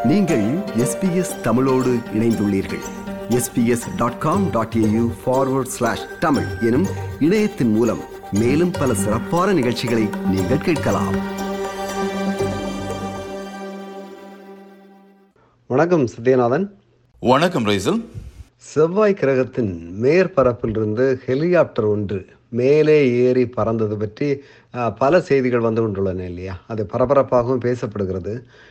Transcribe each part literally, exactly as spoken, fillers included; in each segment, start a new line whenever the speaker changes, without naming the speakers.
நீங்கள் S B S தமிழோடு இணைந்துள்ளீர்கள். S B S dot com dot A U forward slash Tamil எனும் இணையத்தின் மூலம் மேலும் பல சிறப்பான நிகழ்ச்சிகளை நீங்கள் கேட்கலாம்.
வணக்கம் சத்யநாதன்.
வணக்கம் ரைசல்.
செவ்வாய் கிரகத்தின் மேற்பரப்பிலிருந்து ஹெலிகாப்டர் ஒன்று மேலே ஏறி பறந்தது பற்றி பல செய்திகள் வந்து கொண்டுள்ளன இல்லையா? அது பரபரப்பாகவும் பேசப்படுகிறது.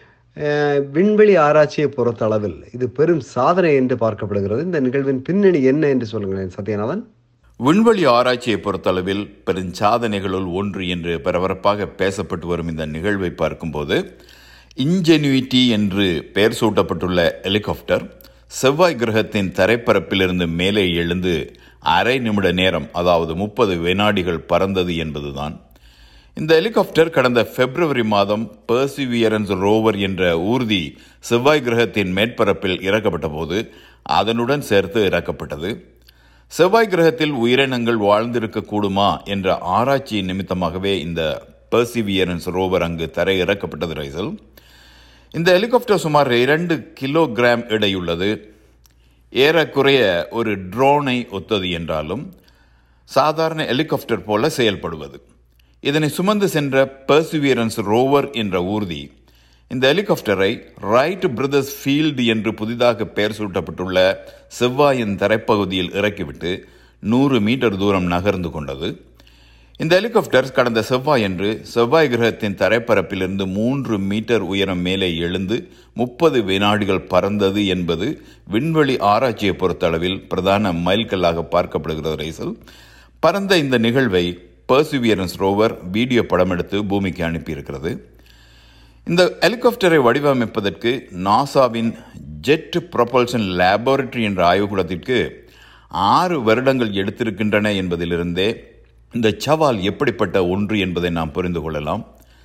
விண்வெளி ஆராய்ச்சியை பொறுத்த அளவில் இது பெரும் சாதனை என்று பார்க்கப்படுகிறது. இந்த நிகழ்வின் பின்னணி என்ன என்று சொல்லுங்களேன் சத்யநாதன்.
விண்வெளி ஆராய்ச்சியை பொறுத்தளவில் பெரும் சாதனைகளுள் ஒன்று என்று பரபரப்பாக பேசப்பட்டு வரும் இந்த நிகழ்வை பார்க்கும்போது, இன்ஜெனியூட்டி என்று பெயர் சூட்டப்பட்டுள்ள ஹெலிகாப்டர் செவ்வாய் கிரகத்தின் தரைப்பரப்பிலிருந்து மேலே எழுந்து அரை நிமிட நேரம், அதாவது முப்பது வினாடிகள் பறந்தது என்பதுதான். இந்த ஹெலிகாப்டர் கடந்த பிப்ரவரி மாதம் பெர்சிவியரன்ஸ் ரோவர் என்ற ஊர்தி செவ்வாய் கிரகத்தின் மேற்பரப்பில் இறக்கப்பட்ட போது அதனுடன் சேர்த்து இறக்கப்பட்டது. செவ்வாய் கிரகத்தில் உயிரினங்கள் வாழ்ந்திருக்க கூடுமா என்ற ஆராய்ச்சி நிமித்தமாகவே இந்த பெர்சிவியரன்ஸ் ரோவர் அங்கு தரை இறக்கப்பட்டது. ரைசல், இந்த ஹெலிகாப்டர் சுமார் இரண்டு கிலோகிராம் எடையுள்ளது. ஏறக்குறைய ஒரு ட்ரோனை ஒத்தது என்றாலும் சாதாரண ஹெலிகாப்டர் போல செயல்படுவது. இதனை சுமந்து சென்ற பெர்சிவியரன்ஸ் ரோவர் என்ற ஊர்தி இந்த ஹெலிகாப்டரை ரைட் பிரதர்ஸ் ஃபீல்டு என்று புதிதாக பெயர் சூட்டப்பட்டுள்ள செவ்வாயின் தரைப்பகுதியில் இறக்கிவிட்டு நூறு மீட்டர் தூரம் நகர்ந்து கொண்டது. இந்த ஹெலிகாப்டர் கடந்த செவ்வாயன்று செவ்வாய் கிரகத்தின் தரைப்பரப்பிலிருந்து மூன்று மீட்டர் உயரம் மேலே எழுந்து முப்பது வினாடிகள் பறந்தது என்பது விண்வெளி ஆராய்ச்சியை பொறுத்தளவில் பிரதான மைல்கல்லாக பார்க்கப்படுகிறது. ரைசல், பறந்த இந்த நிகழ்வை பெர்சிவியரன்ஸ் ரோவர் வீடியோ படம் எடுத்து பூமிக்கு அனுப்பியிருக்கிறது. இந்த ஹெலிகாப்டரை வடிவமைப்பதற்கு நாசாவின் ஜெட் ப்ரொபல்ஷன் லேபரட்டரி என்ற ஆய்வுக்கூடத்திற்கு ஆறு வருடங்கள் எடுத்திருக்கின்றன என்பதிலிருந்தே இந்த சவால் எப்படிப்பட்ட ஒன்று என்பதை நாம் புரிந்து கொள்ளலாம்.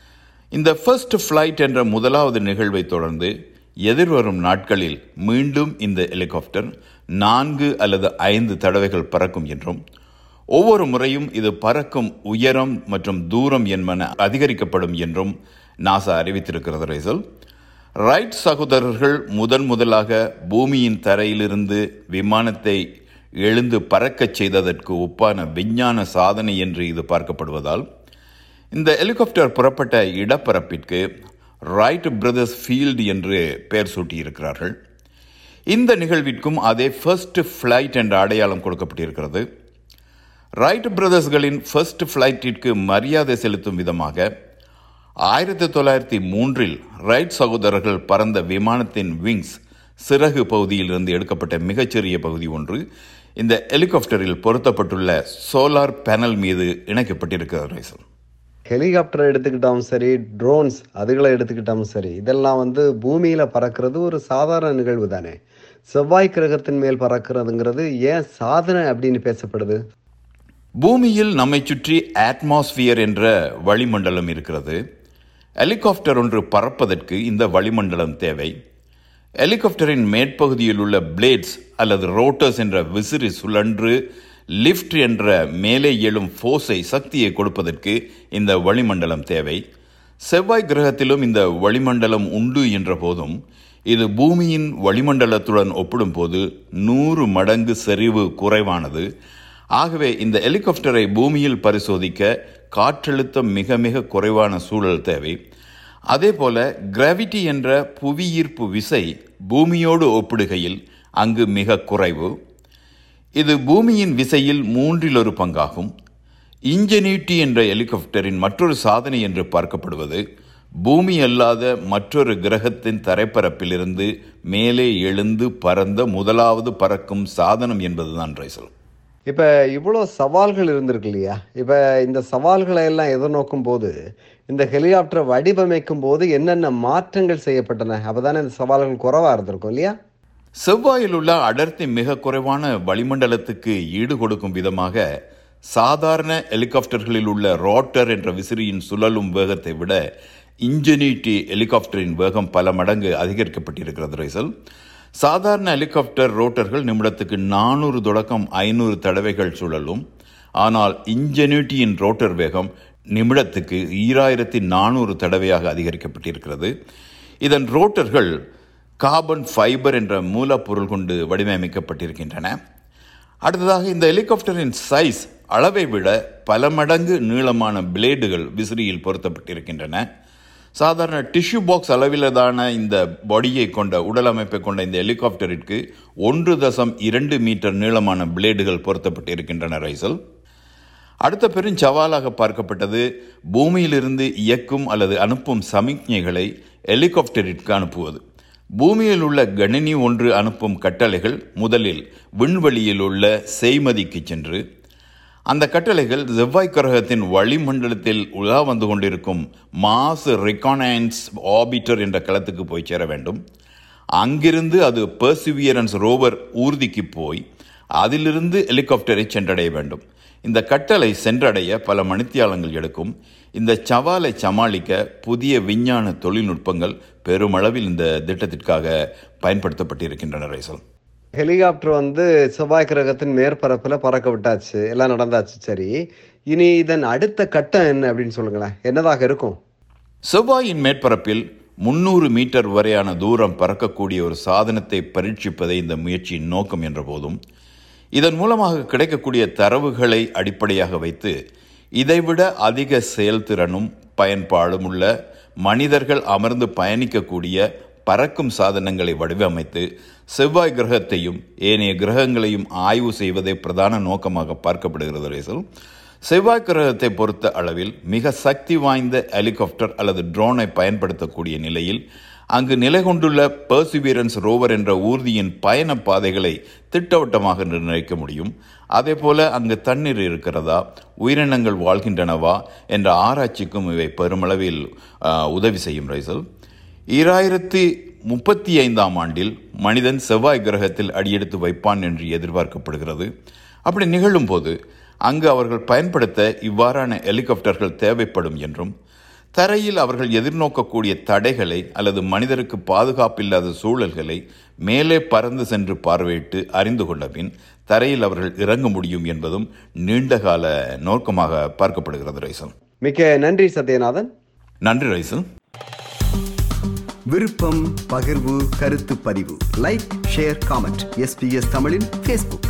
இந்த ஃபர்ஸ்ட் ஃப்ளைட் என்ற முதலாவது நிகழ்வை தொடர்ந்து எதிர்வரும் நாட்களில் மீண்டும் இந்த ஹெலிகாப்டர் நான்கு அல்லது ஐந்து தடவைகள் பறக்கும் என்றும், ஒவ்வொரு முறையும் இது பறக்கும் உயரம் மற்றும் தூரம் என்பன அதிகரிக்கப்படும் என்றும் நாசா அறிவித்திருக்கிறது. ரைசல், ரைட் சகோதரர்கள் முதன் முதலாக பூமியின் தரையிலிருந்து விமானத்தை எழுந்து பறக்கச் செய்ததற்கு ஒப்பான விஞ்ஞான சாதனை என்று இது பார்க்கப்படுவதால் இந்த ஹெலிகாப்டர் புறப்பட்ட இடப்பரப்பிற்கு ரைட் பிரதர்ஸ் ஃபீல்டு என்று பெயர் சூட்டியிருக்கிறார்கள். இந்த நிகழ்விற்கும் அதே ஃபர்ஸ்ட் ஃப்ளைட் என்ற அடையாளம் கொடுக்கப்பட்டிருக்கிறது. ரைட் பிரதர்ஸ்களின் ஃபர்ஸ்ட் ஃப்ளைட்டிற்கு மரியாதை செலுத்தும் விதமாக ஆயிரத்தி தொள்ளாயிரத்தி மூன்றில் ரைட் சகோதரர்கள் பறந்த விமானத்தின் விங்ஸ் சிறகு பகுதியில் இருந்து எடுக்கப்பட்ட மிகச்சிறிய பகுதி ஒன்று இந்த ஹெலிகாப்டரில் பொருத்தப்பட்டுள்ள சோலார் பேனல் மீது இணைக்கப்பட்டிருக்கிறது.
ஹெலிகாப்டரை எடுத்துக்கிட்டாலும் சரி, ட்ரோன்ஸ் அதுகளை எடுத்துக்கிட்டாலும் சரி, இதெல்லாம் வந்து பூமியில பறக்கிறது ஒரு சாதாரண நிகழ்வு தானே. செவ்வாய் கிரகத்தின் மேல் பறக்கிறதுங்கிறது ஏன் சாதனை அப்படின்னு பேசப்படுது?
பூமியில் நம்மை சுற்றி அட்மாஸ்பியர் என்ற வளிமண்டலம் இருக்கிறது. ஹெலிகாப்டர் ஒன்று பறப்பதற்கு இந்த வளிமண்டலம் தேவை. ஹெலிகாப்டரின் மேற்பகுதியில் உள்ள பிளேட்ஸ் அல்லது ரோட்டர்ஸ் என்ற விசிறி சுழன்று லிஃப்ட் என்ற மேலே எழும் ஃபோர்ஸை சக்தியை கொடுப்பதற்கு இந்த வளிமண்டலம் தேவை. செவ்வாய் கிரகத்திலும் இந்த வளிமண்டலம் உண்டு என்ற போதும் இது பூமியின் வளிமண்டலத்துடன் ஒப்பிடும்போது நூறு மடங்கு செறிவு குறைவானது. ஆகவே இந்த ஹெலிகாப்டரை பூமியில் பரிசோதிக்க காற்றழுத்தம் மிக மிக குறைவான சூழல் தேவை. அதே போல கிராவிட்டி என்ற புவியீர்ப்பு விசை பூமியோடு ஒப்பிடுகையில் அங்கு மிக குறைவு. இது பூமியின் விசையில் மூன்றில் ஒரு பங்காகும். இன்ஜெனியூட்டி என்ற ஹெலிகாப்டரின் மற்றொரு சாதனை என்று பார்க்கப்படுவது பூமி அல்லாத மற்றொரு கிரகத்தின் தரைப்பரப்பிலிருந்து மேலே எழுந்து பறந்த முதலாவது பறக்கும் சாதனம் என்பதுதான். ரைசல்,
இப்போ இவ்வளோ சவால்கள் இருந்திருக்கு இல்லையா? இப்போ இந்த சவால்களை எல்லாம் எதிர்நோக்கும் போது இந்த ஹெலிகாப்டரை வடிவமைக்கும் போது என்னென்ன மாற்றங்கள் செய்யப்பட்டன? அப்போதானே இந்த சவால்கள் குறைவாக இருந்திருக்கும் இல்லையா?
செவ்வாயில் உள்ள அடர்த்தி மிக குறைவான வளிமண்டலத்துக்கு ஈடு கொடுக்கும் விதமாக சாதாரண ஹெலிகாப்டர்களில் உள்ள ரோட்டர் என்ற விசிறியின் சுழலும் வேகத்தை விட இன்ஜெனியூட்டி ஹெலிகாப்டரின் வேகம் பல மடங்கு அதிகரிக்கப்பட்டிருக்கிறது. ரைசல், சாதாரண ஹெலிகாப்டர் ரோட்டர்கள் நிமிடத்துக்கு நானூறு தொடக்கம் ஐநூறு தடவைகள் சுழலும். ஆனால் இன்ஜெனியூட்டியின் ரோட்டர் வேகம் நிமிடத்துக்கு ஈராயிரத்தி நானூறு தடவையாக அதிகரிக்கப்பட்டிருக்கிறது. இதன் ரோட்டர்கள் கார்பன் ஃபைபர் என்ற மூலப்பொருள் கொண்டு வடிவமைக்கப்பட்டிருக்கின்றன. அடுத்ததாக இந்த ஹெலிகாப்டரின் சைஸ் அளவை விட பல மடங்கு நீளமான பிளேடுகள் விசிறியில் பொருத்தப்பட்டிருக்கின்றன. சாதாரண டிஷ்யூ பாக்ஸ் அளவிலான இந்த பாடியை கொண்ட உடல் அமைப்பை கொண்ட இந்த ஹெலிகாப்டரிற்கு ஒன்று தசம் இரண்டு மீட்டர் நீளமான பிளேடுகள் பொருத்தப்பட்டிருக்கின்றன. ரைசல் அடுத்த பெரும் சவாலாக பார்க்கப்பட்டது பூமியிலிருந்து இயக்கும் அல்லது அனுப்பும் சமிக்ஞைகளை ஹெலிகாப்டரிற்கு அனுப்புவது. பூமியில் உள்ள கணினி ஒன்று அனுப்பும் கட்டளைகள் முதலில் விண்வெளியில் உள்ள செய்மதிக்கு சென்று அந்த கட்டளைகள் செவ்வாய் கிரகத்தின் வளிமண்டலத்தில் உலா வந்து கொண்டிருக்கும் மாஸ் ரெகானன்ஸ் ஆர்பிட்டர் என்ற களத்துக்கு போய் சேர வேண்டும். அங்கிருந்து அது பெர்சிவியரன்ஸ் ரோவர் ஊர்திக்கு போய் அதிலிருந்து ஹெலிகாப்டரை சென்றடைய வேண்டும். இந்த கட்டளை சென்றடைய பல மணித்தியாலங்கள் எடுக்கும். இந்த சவாலை சமாளிக்க புதிய விஞ்ஞான தொழில்நுட்பங்கள் பெருமளவில் இந்த திட்டத்திற்காக பயன்படுத்தப்பட்டிருக்கின்றன. ரைசல்
ஹெலிகாப்டர் வந்து செவ்வாய் கிரகத்தின் மேற்பரப்பில் பறக்க விட்டாச்சு, எல்லாம் நடந்தாச்சு. சரி, இனி இதன் அடுத்த கட்டம் என்ன அப்படின்னு சொல்லுங்களேன், என்னதாக இருக்கும்?
செவ்வாயின் மேற்பரப்பில் முன்னூறு மீட்டர் வரையான தூரம் பறக்கக்கூடிய ஒரு சாதனத்தை பரீட்சிப்பதே இந்த முயற்சியின் நோக்கம் என்ற போதும், இதன் மூலமாக கிடைக்கக்கூடிய தரவுகளை அடிப்படையாக வைத்து இதைவிட அதிக செயல்திறனும் பயன்பாடும் உள்ள மனிதர்கள் அமர்ந்து பயணிக்கக்கூடிய பறக்கும் சாதனங்களை வடிவமைத்து செவ்வாய் கிரகத்தையும் ஏனைய கிரகங்களையும் ஆய்வு செய்வதே பிரதான நோக்கமாக பார்க்கப்படுகிறது. ரேசல் செவ்வாய் கிரகத்தை பொறுத்த அளவில் மிக சக்தி வாய்ந்த ஹெலிகாப்டர் அல்லது ட்ரோனை பயன்படுத்தக்கூடிய நிலையில் அங்கு நிலை கொண்டுள்ள பெர்சிவியரன்ஸ் ரோவர் என்ற ஊர்தியின் பயண பாதைகளை திட்டவட்டமாக நிர்ணயிக்க முடியும். அதே போல அங்கு தண்ணீர் இருக்கிறதா, உயிரினங்கள் வாழ்கின்றனவா என்ற ஆராய்ச்சிக்கும் இவை பெருமளவில் உதவி செய்யும். ரைசல் ஈராயிரத்தி முப்பத்தி ஐந்தாம் ஆண்டில் மனிதன் செவ்வாய் கிரகத்தில் அடியெடுத்து வைப்பான் என்று எதிர்பார்க்கப்படுகிறது. அப்படி நிகழும் போது அங்கு அவர்கள் பயன்படுத்த இவ்வாறான ஹெலிகாப்டர்கள் தேவைப்படும் என்றும், தரையில் அவர்கள் எதிர்நோக்கக்கூடிய தடைகளை அல்லது மனிதருக்கு பாதுகாப்பில்லாத சூழல்களை மேலே பறந்து சென்று பார்வையிட்டு அறிந்து கொண்ட பின் தரையில் அவர்கள் இறங்க முடியும் என்பதும் நீண்டகால நோக்கமாக பார்க்கப்படுகிறது. ரைசல்
மிக்க நன்றி சத்யநாதன்.
நன்றி ரைசல்.
விருப்பம், பகிர்வு, கருத்து பதிவு, லைக், ஷேர், காமெண்ட். எஸ்பிஎஸ் தமிழின் ஃபேஸ்புக்.